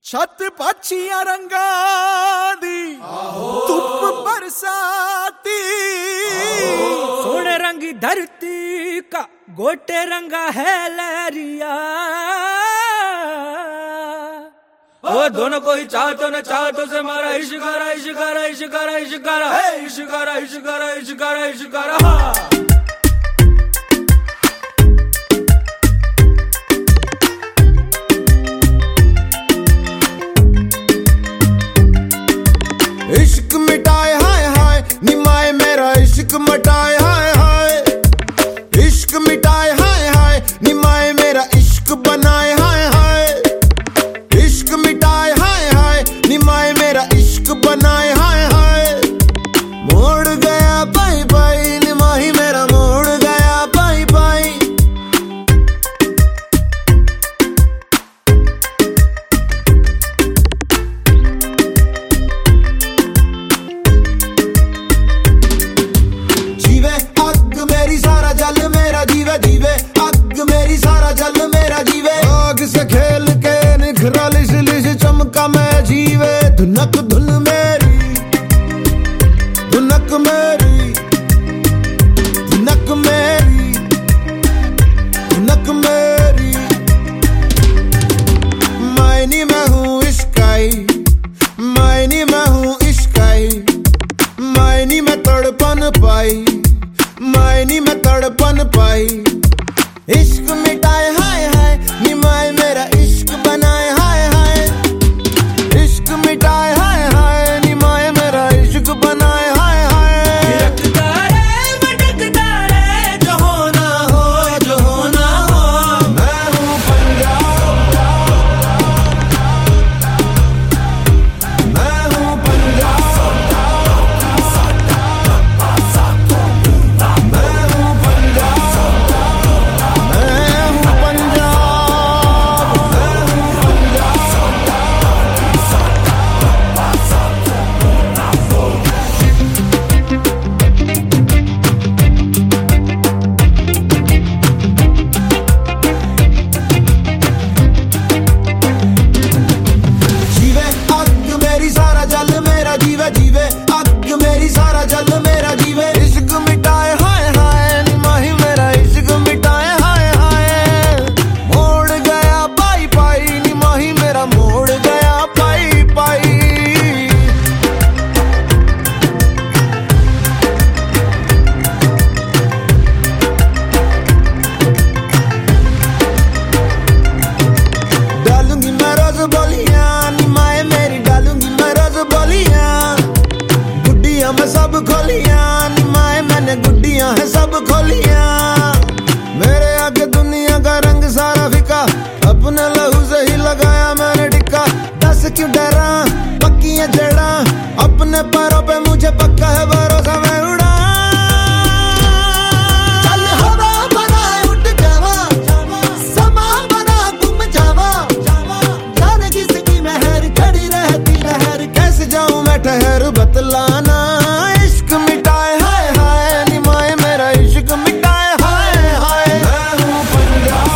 छत पाछियां रंगा दी धुप बरसाती, सोने रंगी धरती का गोटे रंगा है लहरिया। ओ दोनों को ही चाहतो न चाहतो से मारा इश्कारा इश्कारा इश्कारा इश्कारा है इश्कारा इश्कारा इश्कारा इश्कारा। हाँ इश्क मिटाए हाय हाय निमाए मेरा इश्क मटाए हाय हाय, इश्क मिटाए हाय हाय निमाए मेरा इश्क बनाए हाय हाय, इश्क मिटाए हाय हाय निमाए मेरा इश्क बनाए हाय हाय। मोड़ गया बाई बाई निमाही मेरा मोड़ गया बाई बाई। सारा जल मेरा जीवे जीवे अग मेरी सारा जल मेरा जीवे। आग से खेल के निखरा लिश लिश चमका मैं जीवे। धुनक धुन मेरी धुनक मेरी धुनक मेरी धुनक मेरी। मायनी मैं हूँ इश्काई मायनी मैं हूँ इश्काई, मायनी मैं तड़पन पाई मायनी में तड़पन पाई। इश्क मिटाए हाय हाय निमाए मेरा इश्क बनाए हाय हाय, इश्क मिटाए हाय हाय निमाए मेरा इश्क बनाए हाय हाय। भटकता रे जो होना हो जो होना हो। मैं हूँ पंजाब मैं हूँ पंजाब जीवे अग मेरी सारा जल मेरा जीवे। इश्क मिटाए हाय हाय निमाही मेरा इश्क मिटाए हाय हाय। मोड़ गया पाई पाई निमाही मेरा मोड़ गया पाई पाई। डालूंगी मैं रोज बोलियां निमाए मेरी डालूंगी मैं रोज बोलियां। गुड्डियां मैं सब खोलियां निमाए मैंने गुड्डियां है सब खोलियां। मेरे आगे दुनिया का रंग सारा फिका अपने लहू से ही लगाया मैंने टिक्का। दस क्यों डरा पक्की जड़ा अपने पैरों पे मुझे पक्का है भरोसा मैं उड़ा। चल हवा बना उठ जावा समा बना गुम जावा। जाने किसकी मेहर खड़ी रहती लहर कैसे जाऊं मैं ठहर बतलाना। इश्क मिटाए हाय हाय निमाए मेरा इश्क मिटाए हाय हाय। मैं हूँ पंजाब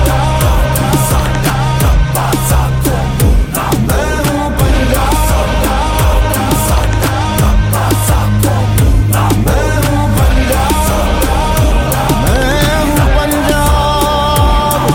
मैं हूँ पंजाब मैं हूँ पंजाब मैं हूँ पंजाब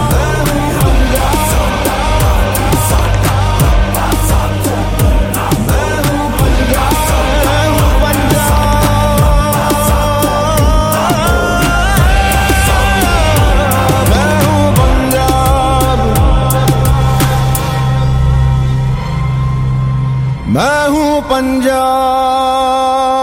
मैं हूँ पंजाब।